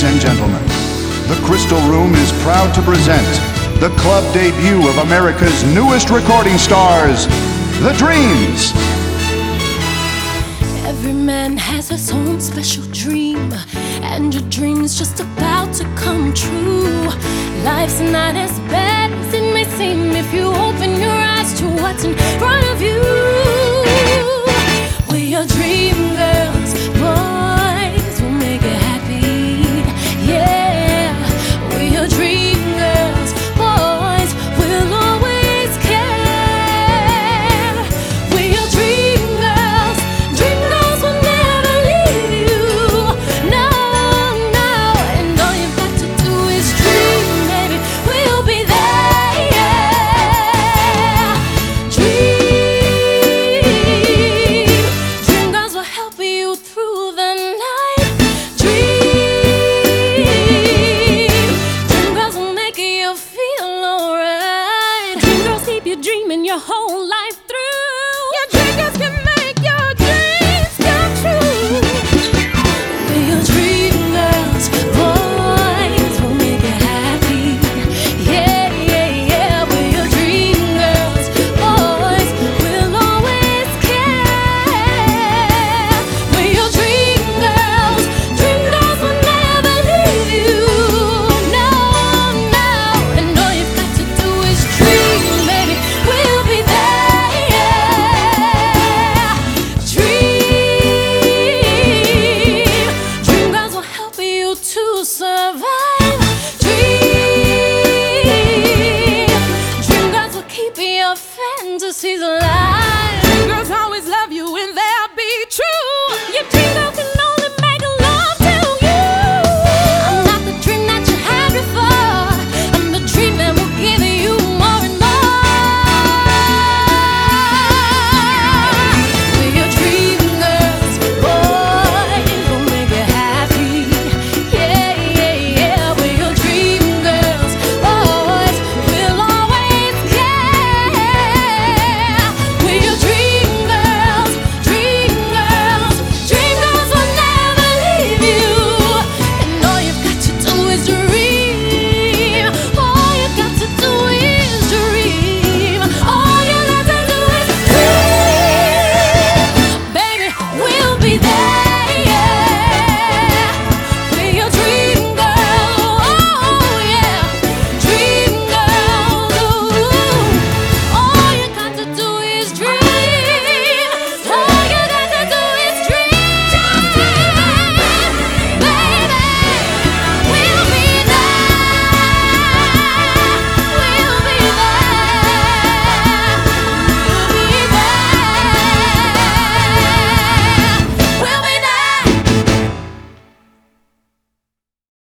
and gentlemen, the Crystal Room is proud to present the club debut of America's newest recording stars, The Dreams. Every man has his own special dream, and your dream's just about to come true. Life's not as bad as it may seem if you open your eyes to what's in front of you. We're your dream girls.